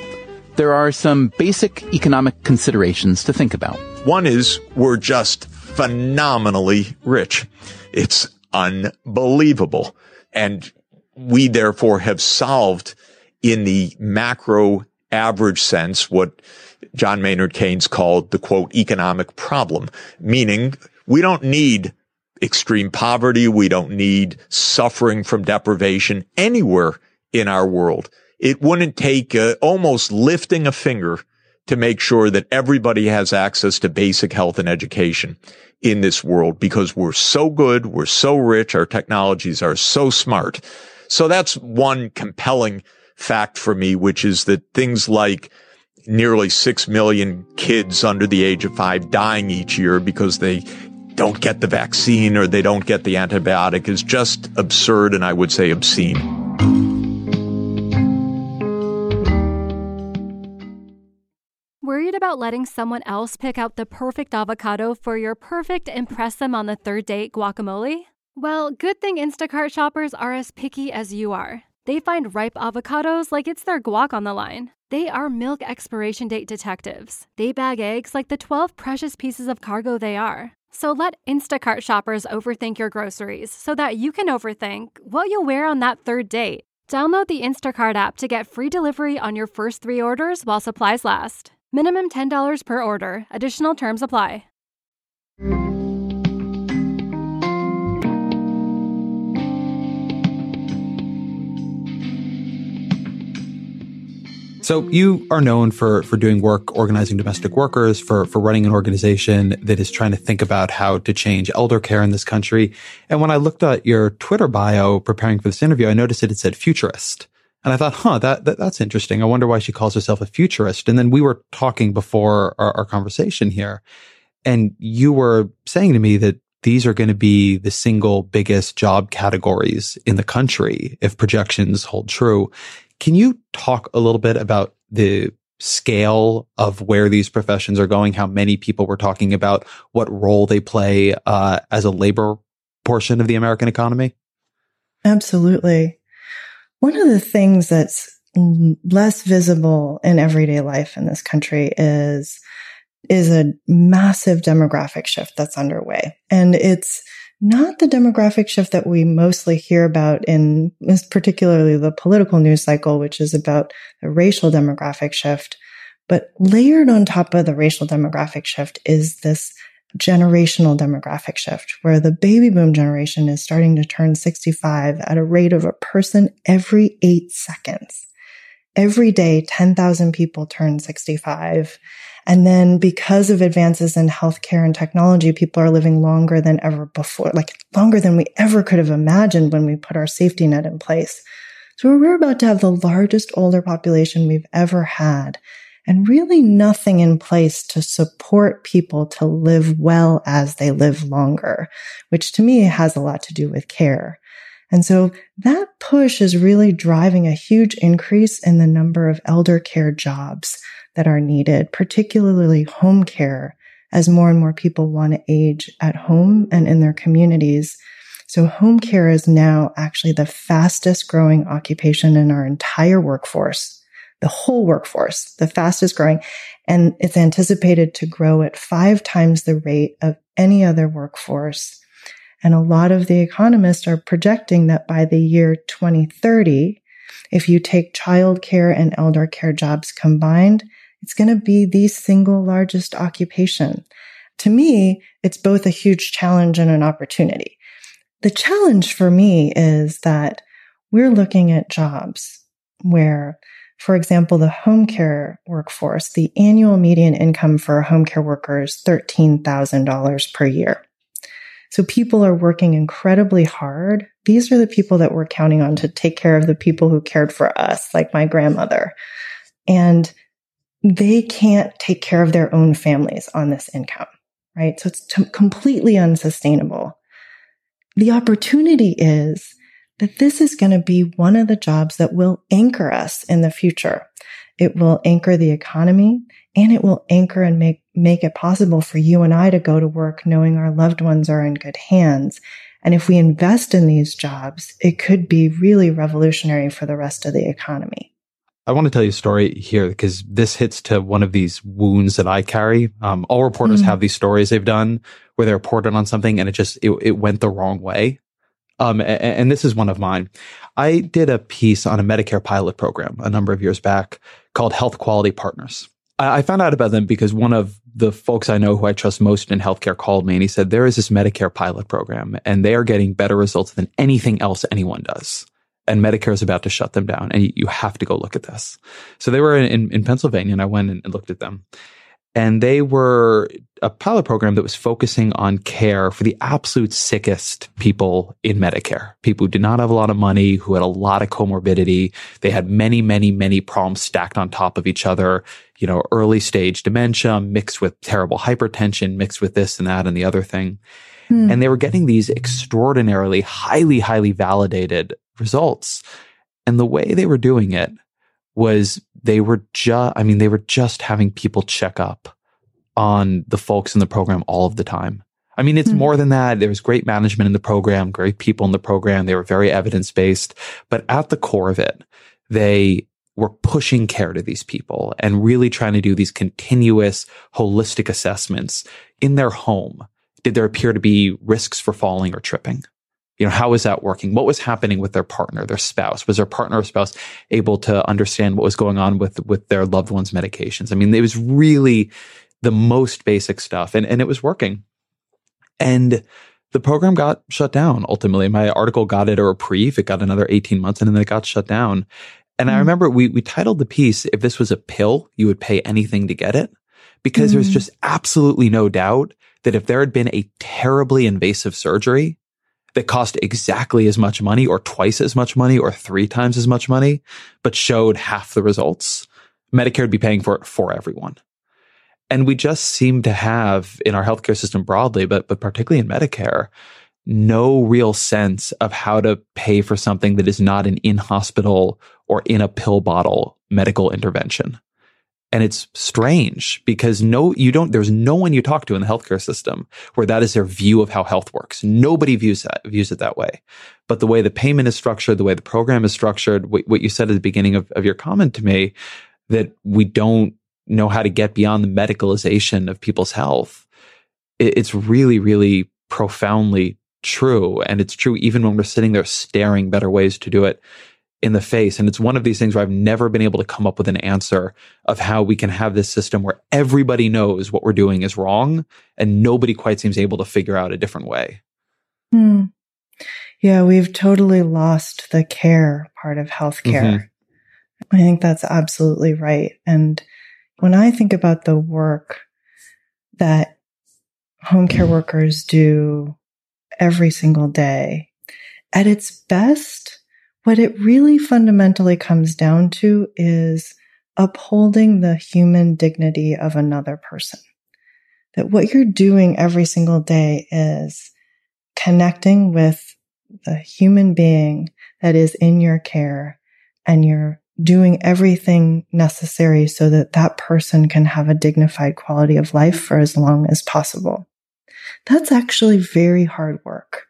there are some basic economic considerations to think about. One is we're just phenomenally rich. It's unbelievable. And we therefore have solved in the macro average sense what John Maynard Keynes called the, quote, economic problem, meaning we don't need extreme poverty. We don't need suffering from deprivation anywhere in our world. It wouldn't take uh, almost lifting a finger to make sure that everybody has access to basic health and education in this world because we're so good, we're so rich, our technologies are so smart. So that's one compelling fact for me, which is that things like nearly six million kids under the age of five dying each year because they don't get the vaccine or they don't get the antibiotic is just absurd and I would say obscene. Worried about letting someone else pick out the perfect avocado for your perfect impress them on the third date guacamole? Well, good thing Instacart shoppers are as picky as you are. They find ripe avocados like it's their guac on the line. They are milk expiration date detectives. They bag eggs like the twelve precious pieces of cargo they are. So let Instacart shoppers overthink your groceries so that you can overthink what you'll wear on that third date. Download the Instacart app to get free delivery on your first three orders while supplies last. Minimum ten dollars per order. Additional terms apply. So you are known for for doing work organizing domestic workers, for for running an organization that is trying to think about how to change elder care in this country. And when I looked at your Twitter bio preparing for this interview, I noticed that it said futurist. And I thought, huh, that, that that's interesting. I wonder why she calls herself a futurist. And then we were talking before our, our conversation here, and you were saying to me that these are going to be the single biggest job categories in the country if projections hold true. Can you talk a little bit about the scale of where these professions are going, how many people we're talking about, what role they play uh, as a labor portion of the American economy? Absolutely. One of the things that's less visible in everyday life in this country is is a massive demographic shift that's underway. And it's not the demographic shift that we mostly hear about in particularly the political news cycle, which is about the racial demographic shift. But layered on top of the racial demographic shift is this generational demographic shift, where the baby boom generation is starting to turn sixty-five at a rate of a person every eight seconds. Every day, ten thousand people turn sixty-five. And then because of advances in healthcare and technology, people are living longer than ever before, like longer than we ever could have imagined when we put our safety net in place. So we're about to have the largest older population we've ever had, and really nothing in place to support people to live well as they live longer, which to me has a lot to do with care. And so that push is really driving a huge increase in the number of elder care jobs that are needed, particularly home care, as more and more people want to age at home and in their communities. So home care is now actually the fastest growing occupation in our entire workforce, the whole workforce, the fastest growing. And it's anticipated to grow at five times the rate of any other workforce. And a lot of the economists are projecting that by the year twenty thirty, if you take childcare and elder care jobs combined, it's going to be the single largest occupation. To me, it's both a huge challenge and an opportunity. The challenge for me is that we're looking at jobs where, for example, the home care workforce, the annual median income for a home care worker is thirteen thousand dollars per year. So people are working incredibly hard. These are the people that we're counting on to take care of the people who cared for us, like my grandmother. And they can't take care of their own families on this income, right? So it's t- completely unsustainable. The opportunity is that this is going to be one of the jobs that will anchor us in the future. It will anchor the economy, and it will anchor and make, make it possible for you and I to go to work knowing our loved ones are in good hands. And if we invest in these jobs, it could be really revolutionary for the rest of the economy. I want to tell you a story here because this hits to one of these wounds that I carry. Um, all reporters mm. have these stories they've done where they reported on something and it just, it, it went the wrong way. Um, and, and this is one of mine. I did a piece on a Medicare pilot program a number of years back called Health Quality Partners. I, I found out about them because one of the folks I know who I trust most in healthcare called me and he said, there is this Medicare pilot program and they are getting better results than anything else anyone does. And Medicare is about to shut them down. And you have to go look at this. So they were in, in Pennsylvania and I went and looked at them. And they were a pilot program that was focusing on care for the absolute sickest people in Medicare. People who did not have a lot of money, who had a lot of comorbidity. They had many, many, many problems stacked on top of each other. You know, early stage dementia mixed with terrible hypertension, mixed with this and that and the other thing. Hmm. And they were getting these extraordinarily, highly, highly validated results. And the way they were doing it was they were just, I mean, they were just having people check up on the folks in the program all of the time. I mean, it's mm-hmm. more than that. There was great management in the program, great people in the program. They were very evidence-based, but at the core of it, they were pushing care to these people and really trying to do these continuous holistic assessments in their home. Did there appear to be risks for falling or tripping? You know, how was that working? What was happening with their partner, their spouse? Was their partner or spouse able to understand what was going on with, with their loved one's medications? I mean, it was really the most basic stuff and, and it was working. And the program got shut down. Ultimately, my article got it a reprieve. It got another eighteen months and then it got shut down. And mm. I remember we, we titled the piece, if this was a pill, you would pay anything to get it, because mm. there's just absolutely no doubt that if there had been a terribly invasive surgery that cost exactly as much money or twice as much money or three times as much money, but showed half the results, Medicare would be paying for it for everyone. And we just seem to have in our healthcare system broadly, but, but particularly in Medicare, no real sense of how to pay for something that is not an in-hospital or in a pill bottle medical intervention. And it's strange because no, you don't, there's no one you talk to in the healthcare system where that is their view of how health works. Nobody views that, views it that way. But the way the payment is structured, the way the program is structured, what, what you said at the beginning of, of your comment to me, that we don't know how to get beyond the medicalization of people's health. It, it's really, really profoundly true. And it's true even when we're sitting there staring better ways to do it in the face. And it's one of these things where I've never been able to come up with an answer of how we can have this system where everybody knows what we're doing is wrong and nobody quite seems able to figure out a different way. Hmm. Yeah, we've totally lost the care part of healthcare. Mm-hmm. I think that's absolutely right. And when I think about the work that home care workers do every single day, at its best, what it really fundamentally comes down to is upholding the human dignity of another person. That what you're doing every single day is connecting with the human being that is in your care, and you're doing everything necessary so that that person can have a dignified quality of life for as long as possible. That's actually very hard work.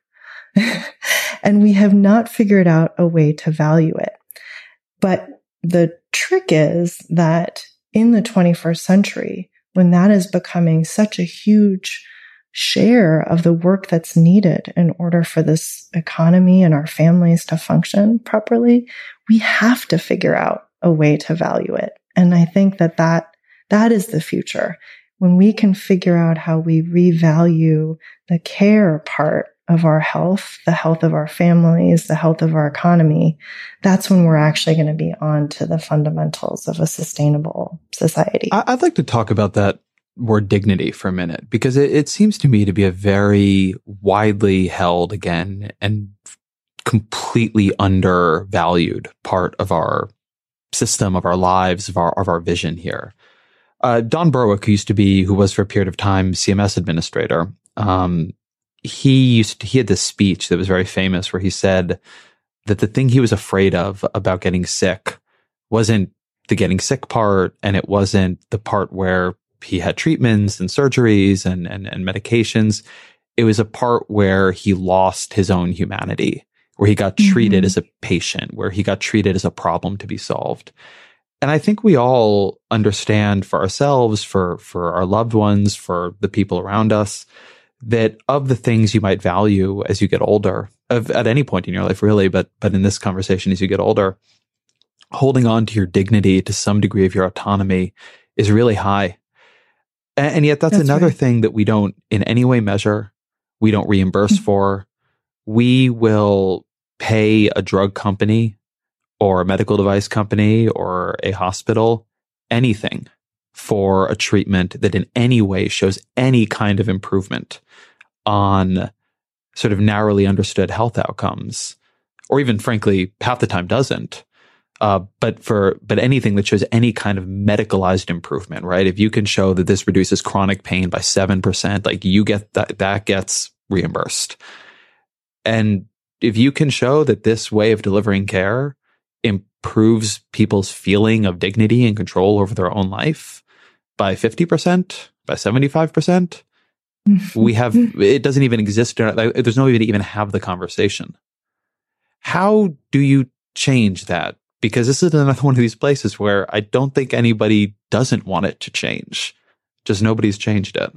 And we have not figured out a way to value it. But the trick is that in the twenty-first century, when that is becoming such a huge share of the work that's needed in order for this economy and our families to function properly, we have to figure out a way to value it. And I think that that, that is the future. When we can figure out how we revalue the care part of our health, the health of our families, the health of our economy, that's when we're actually going to be on to the fundamentals of a sustainable society. I'd like to talk about that word dignity for a minute, because it, it seems to me to be a very widely held, again, and completely undervalued part of our system, of our lives, of our, of our vision here. Uh, Don Berwick, who used to be, who was for a period of time C M S administrator, um, he used to, he had this speech that was very famous where he said that the thing he was afraid of about getting sick wasn't the getting sick part, and it wasn't the part where he had treatments and surgeries and, and, and medications. It was a part where he lost his own humanity, where he got treated mm-hmm. as a patient, where he got treated as a problem to be solved. And I think we all understand for ourselves, for, for our loved ones, for the people around us, that of the things you might value as you get older, of, at any point in your life, really, but, but in this conversation, as you get older, holding on to your dignity, to some degree of your autonomy, is really high. And, and yet that's, that's another right. thing that we don't in any way measure. We don't reimburse mm-hmm. for. We will pay a drug company or a medical device company or a hospital anything for a treatment that in any way shows any kind of improvement on sort of narrowly understood health outcomes, or even frankly, half the time doesn't. Uh, but for, but anything that shows any kind of medicalized improvement, right? If you can show that this reduces chronic pain by seven percent, like you get that, that gets reimbursed. And if you can show that this way of delivering care improves people's feeling of dignity and control over their own life by fifty percent, by seventy-five percent, we have, it doesn't even exist. There's no way to even have the conversation. How do you change that? Because this is another one of these places where I don't think anybody doesn't want it to change. Just nobody's changed it.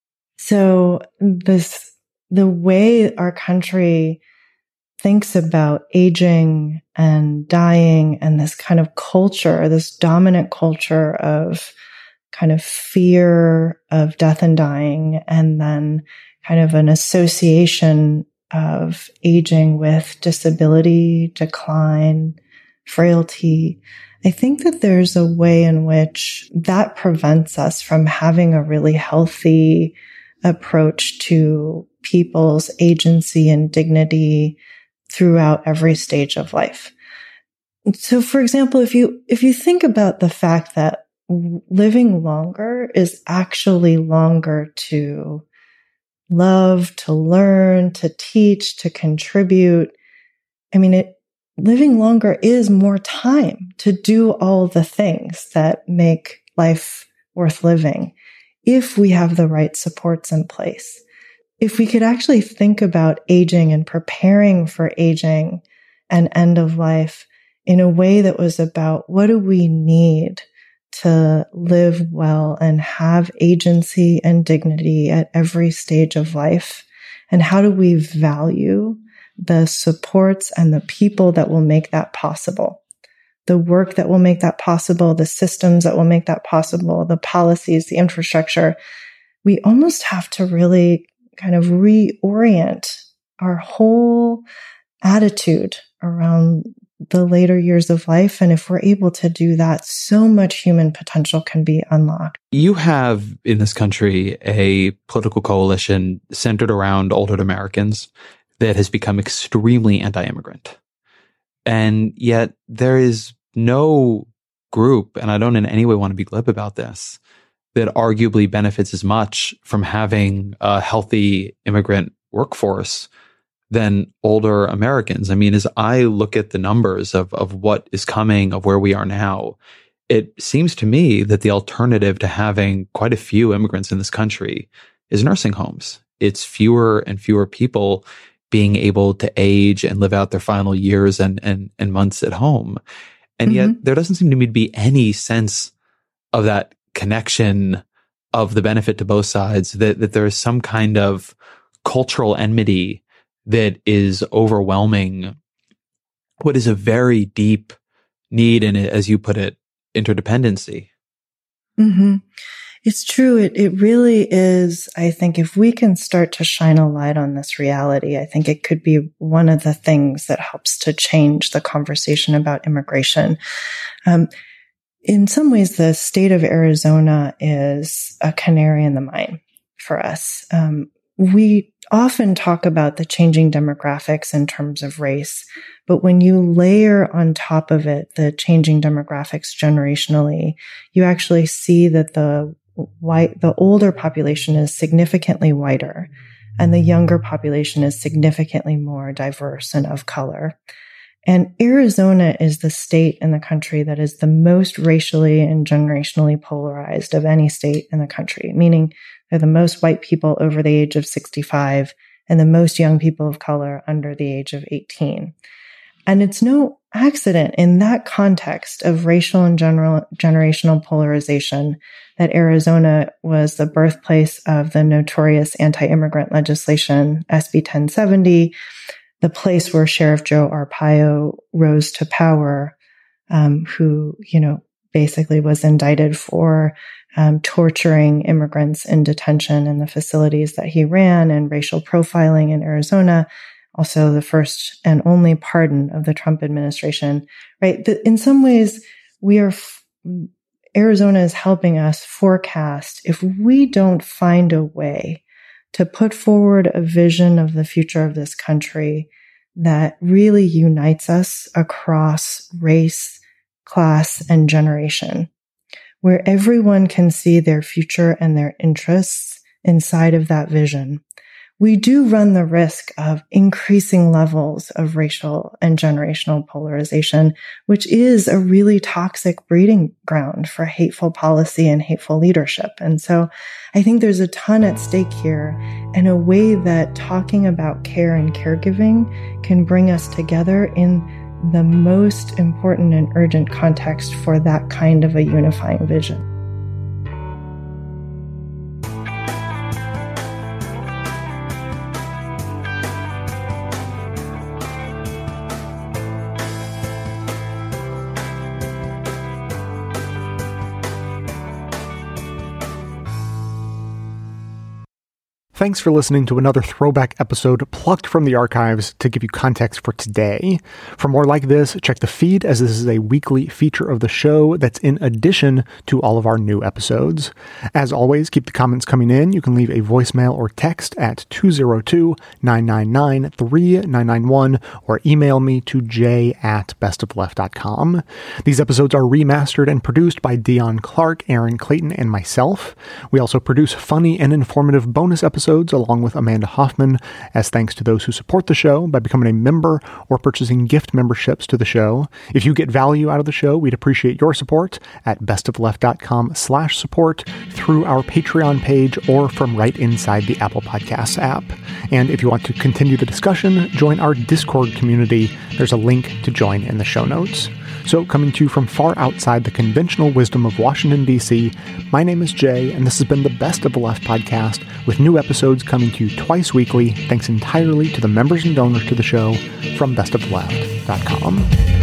So this, the way our country thinks about aging and dying and this kind of culture, this dominant culture of kind of fear of death and dying, and then kind of an association of aging with disability, decline, frailty. I think that there's a way in which that prevents us from having a really healthy approach to people's agency and dignity throughout every stage of life. So, for example, if you, if you think about the fact that living longer is actually longer to love, to learn, to teach, to contribute. I mean, it, living longer is more time to do all the things that make life worth living if we have the right supports in place. If we could actually think about aging and preparing for aging and end of life in a way that was about what do we need to live well and have agency and dignity at every stage of life, and how do we value the supports and the people that will make that possible, the work that will make that possible, the systems that will make that possible, the policies, the infrastructure. We almost have to really kind of reorient our whole attitude around the later years of life. And if we're able to do that, so much human potential can be unlocked. You have in this country a political coalition centered around older Americans that has become extremely anti-immigrant. And yet there is no group, and I don't in any way want to be glib about this, that arguably benefits as much from having a healthy immigrant workforce than older Americans. I mean, as I look at the numbers of, of what is coming, of where we are now, it seems to me that the alternative to having quite a few immigrants in this country is nursing homes. It's fewer and fewer people being able to age and live out their final years and, and, and months at home. And mm-hmm. yet there doesn't seem to me to be any sense of that connection of the benefit to both sides, that, that there is some kind of cultural enmity that is overwhelming what is a very deep need and, as you put it, interdependency. Mm-hmm. It's true. It it really is. I think if we can start to shine a light on this reality, I think it could be one of the things that helps to change the conversation about immigration. Um, in some ways, the state of Arizona is a canary in the mine for us. Um, we often talk about the changing demographics in terms of race, but when you layer on top of it the changing demographics generationally, you actually see that the white, the older population is significantly whiter, and the younger population is significantly more diverse and of color. And Arizona is the state in the country that is the most racially and generationally polarized of any state in the country, meaning they're the most white people over the age of sixty-five and the most young people of color under the age of eighteen. And it's no accident in that context of racial and general generational polarization that Arizona was the birthplace of the notorious anti-immigrant legislation, S B ten seventy, the place where Sheriff Joe Arpaio rose to power, um, who, you know, basically was indicted for um, torturing immigrants in detention in the facilities that he ran and racial profiling in Arizona. Also the first and only pardon of the Trump administration, right? The, in some ways, we are, f- Arizona is helping us forecast if we don't find a way to put forward a vision of the future of this country that really unites us across race, class, and generation, where everyone can see their future and their interests inside of that vision. We do run the risk of increasing levels of racial and generational polarization, which is a really toxic breeding ground for hateful policy and hateful leadership. And so I think there's a ton at stake here, and a way that talking about care and caregiving can bring us together in the most important and urgent context for that kind of a unifying vision. Thanks for listening to another throwback episode plucked from the archives to give you context for today. For more like this, check the feed, as this is a weekly feature of the show that's in addition to all of our new episodes. As always, keep the comments coming in. You can leave a voicemail or text at two oh two, nine nine nine, three nine nine one or email me to j at bestofleft dot com. These episodes are remastered and produced by Dion Clark, Aaron Clayton, and myself. We also produce funny and informative bonus episodes along with Amanda Hoffman, as thanks to those who support the show by becoming a member or purchasing gift memberships to the show. If you get value out of the show, we'd appreciate your support at bestofleft.com slash support through our Patreon page or from right inside the Apple Podcasts app. And if you want to continue the discussion, join our Discord community. There's a link to join in the show notes. So, coming to you from far outside the conventional wisdom of Washington, D C, my name is Jay, and this has been the Best of the Left podcast, with new episodes coming to you twice weekly, thanks entirely to the members and donors to the show from best of the left dot com.